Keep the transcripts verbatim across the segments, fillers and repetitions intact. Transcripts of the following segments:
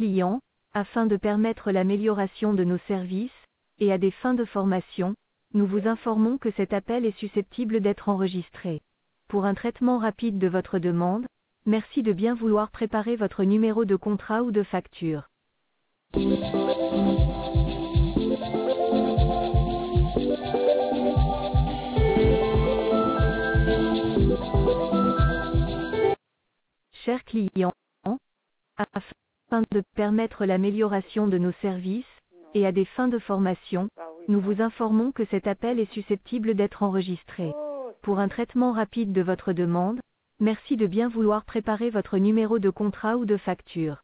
clients, afin de permettre l'amélioration de nos services, et à des fins de formation, nous vous informons que cet appel est susceptible d'être enregistré. Pour un traitement rapide de votre demande, merci de bien vouloir préparer votre numéro de contrat ou de facture. Chers clients, afin de permettre l'amélioration de nos services, et à des fins de formation, nous vous informons que cet appel est susceptible d'être enregistré. Pour un traitement rapide de votre demande, merci de bien vouloir préparer votre numéro de contrat ou de facture.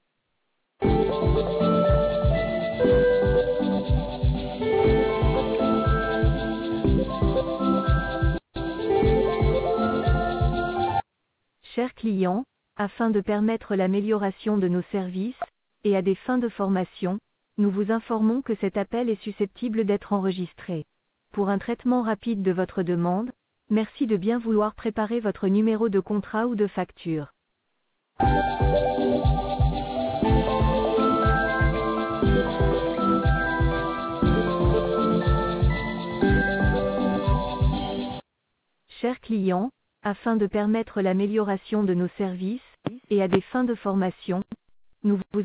Chers clients, afin de permettre l'amélioration de nos services, et à des fins de formation, nous vous informons que cet appel est susceptible d'être enregistré. Pour un traitement rapide de votre demande, merci de bien vouloir préparer votre numéro de contrat ou de facture. Chers clients, afin de permettre l'amélioration de nos services, et à des fins de formation, nous vous